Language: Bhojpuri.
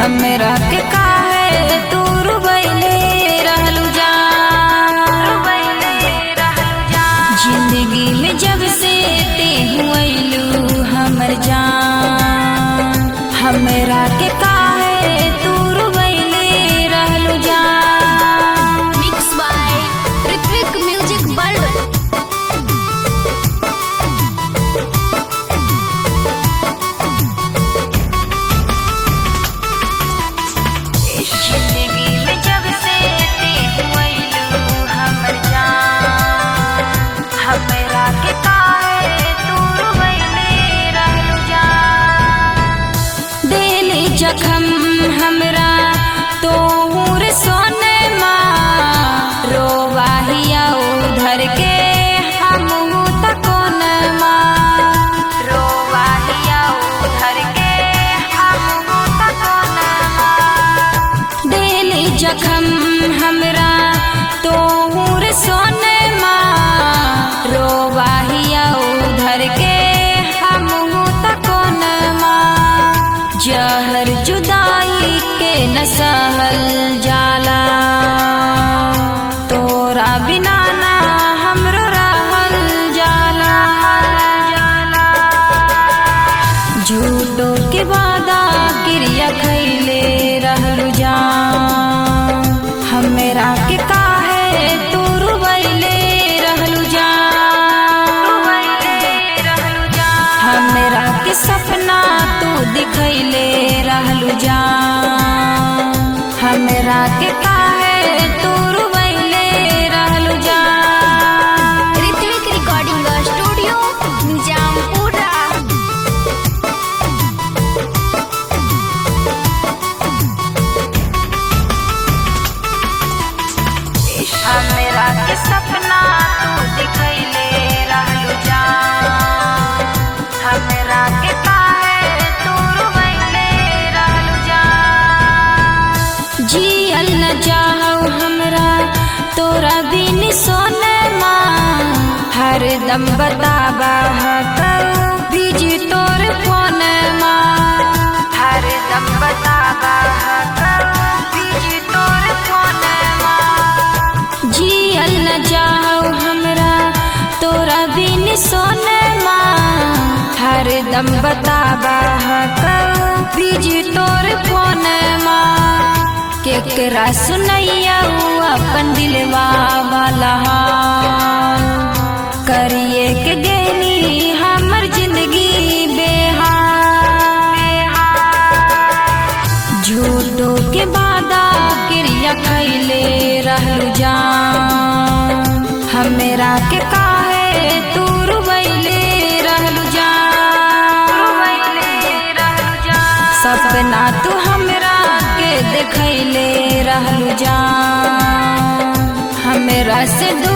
हमरा के काहे तू रुबैले रहलू जान। जिंदगी में जब से ते हुआइलू हमर जान, हमरा के काहे तू रुबैले रहलू जान। Mix by Ritvik music world. जिंदगी में जब से ते हुआइलू हमर जान, हमरा के काहे तू रुबैले रहलू जान। दिल जखम हमरा तोहर सोने माँ, रोवाहिया उधर के हमहू तकोन माँ, रोवाहिया उधर के हमहू तकोन माँ। दिल जखम हमरा तोहर सोने माँ, रोवाहिया उधर के हमहू तकोन माँ। जहर जुदाई के न सहल जाला, तोरा बिना ना हमरो रहल जाला। झूठो के वादा क्रिया खैले रहलू जान, हमरा के काहे तू रुबैले रहलू जान। हमरा के सपना तू दिखैले रहलू जान, हमरा के काहे तू रुबैले रहलू जान। Ritvik recording studio Nizampura. हमरा के सपना तू दिखैले रहलू जान, हमरा के काहे तू रुबैले रहलू जान। जियल न जाऊ हमरा तोरा बिन सोने माँ, हरदम बताबा करू बीजी तोर फोन माँ, हरदम बताबा करू बीजी तोर फोन माँ। जियल न जाऊ हमरा तोरा बिन सोने माँ, हरदम बताबा करू बीजी तोर फोन माँ। केकरा सुनैया अपन दिलवा वाला हाल, करिए के गेनी हमर जिंदगी बेहाल। झूठो के वादा क्रिया खैले रहलू जान, हमरा के काहे तू रुबैले रहलू जान। सपना तू हमरा के देखैले रहलू जान, हमरा से